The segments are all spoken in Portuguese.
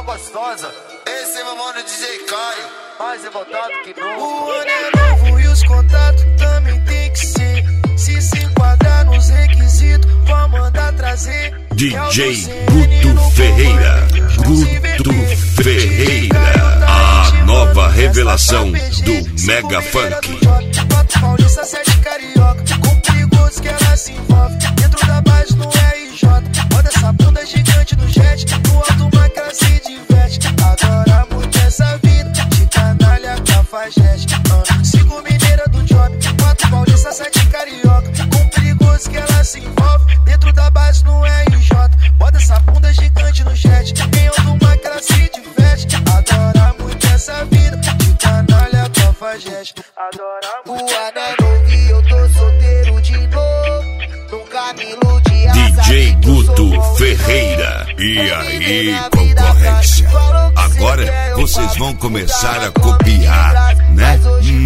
gostosa. Esse é meu mano DJ Caio, mais revoltado que nunca. O ano é novo e os contatos também tem que ser. Se enquadrar nos requisitos, vou mandar trazer. DJ Guto Ferreira. Guto Ferreira, a nova revelação do Mega Funk. 4 Paulista, 7 Carioca, com perigoso que ela se envolve. Dentro da base no RJ, roda essa bunda gigante no jet. No alto uma que ela se diverte. Adora muito essa vida, de canalha cafajeste. 5 mineira do job, 4 Paulista, 7 Carioca, com perigoso que ela se envolve. Dentro da base no RJ, roda essa bunda gigante no jet. Em alto uma que ela se diverte. Adora muito essa vida, de canalha cafajeste. Adora muito. O ano é novo e eu tô solteiro de novo. Nunca me iludi. DJ Guto Ferreira. E aí, concorrência? Agora vocês vão começar a copiar, né?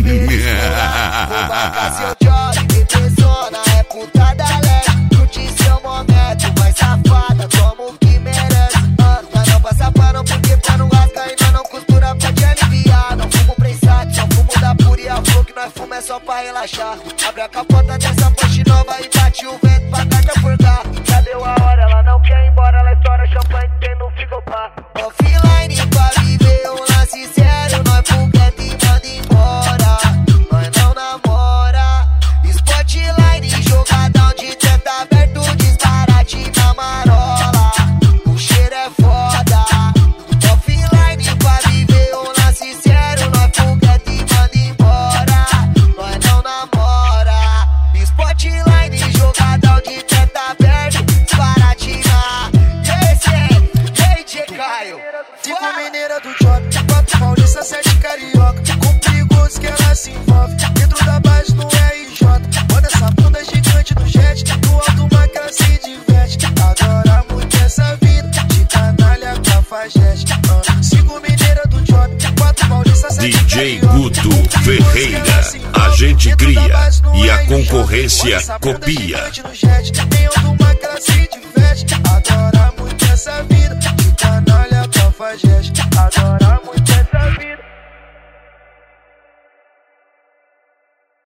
É putada leve, curte seu momento, vai safada, como que merece. Mas não passa pano porque pra não rasgar ainda não costura pra te aliviar. Não fumo prensado, só fumo da pura e a flor que nós fuma é só pra relaxar. Abre a capota dessa Porsche nova e bate o vento pra carta furgar. Já deu a hora, ela não quer ir embora, ela estoura champanhe que tem no frigobar. Offline pra viver um lance sério, nós foguete e manda embora. Nós não namora. Spotline, jogadão de teto aberto, disparate na marola. O cheiro é foda. Offline pra viver um lance sério, nós foguete e manda embora. Nós não namora. Spotline, jogadão de teto aberto, disparate na. Esse é DJ Caio. 5 mineira do job, 4 Paulista, 7 Carioca, com perigoso que ela se envolve. Dentro da base no RJ, roda essa bunda gigante no jet. No alto uma que ela se diverte. Adora muito essa vida, de canalha cafajeste. 5 mineira do job, 4 Paulista, 7 DJ Carioca, Guto Ferreira. A gente cria e a concorrência copia. Em alto uma que ela se diverte.